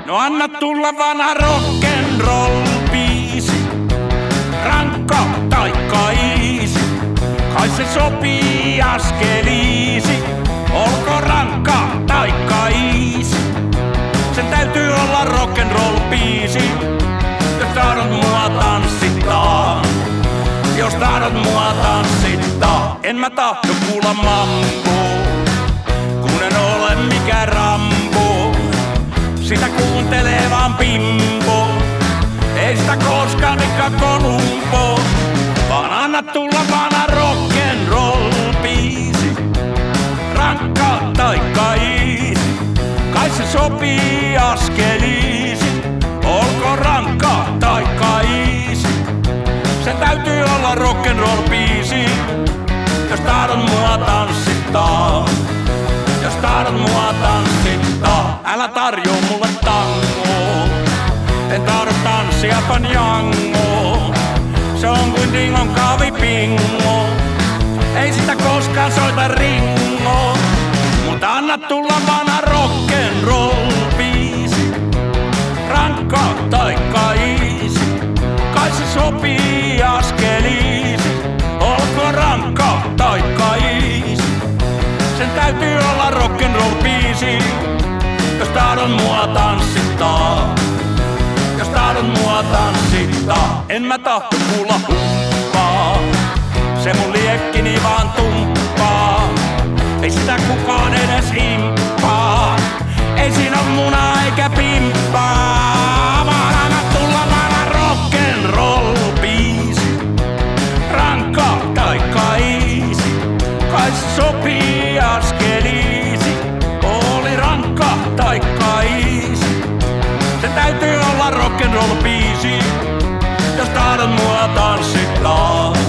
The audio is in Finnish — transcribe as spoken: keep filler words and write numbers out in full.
No anna tulla vanha rock'n'roll-biisi. Rankka taikka iisi, kai se sopii askeliisi. Olko rankka taikka iisi, sen täytyy olla rock'n'roll-biisi. Jos tahdot mua tanssittaa, jos tahdot mua tanssittaa. En mä tahdo kuulla mamboa, kun en ole mikään Rambo. Sitä kuuntelee vaan bimbo, ei sitä koskaan mikään Kolumbo. Vaan anna tulla vanha rock'n'roll-biisi. Rankka taikka iisi, kai se sopii askeliisi. Olko rankka taikka iisi, sen täytyy olla rock'n'roll-biisi. Jos tahdot mua tanssittaa, jos tahdot mua tanssittaa, älä tarjoo mulle tangoa. En tahdo tanssia panjangoa, se on kuin dingon kavipingo. Ei sitä koskaan soita Ringo, mutta anna tulla vanha rock'n'roll-biisi. Rankka taikka iisi, kai se sopii askeliisi. Olkoon rankka taikka iisi, sen täytyy olla rock'n'roll-biisi. Jos tahdon mua tanssittaa, jos tahdon mua tanssittaa. En mä tahdo kuulla humppaa, se mun liekkini vaan tumppaa. Ei sitä kukaan edes himppaa, ei siinä oo munaa eikä pimppaa. Vaan anna tulla vanha rock'n'roll-biisi. Rankka taikka iisi, kai se sopii askeliisi. Oli rankka taikka iisi, sen täytyy olla rock'n'roll-biisi. Jos tahdot mua tanssittaa,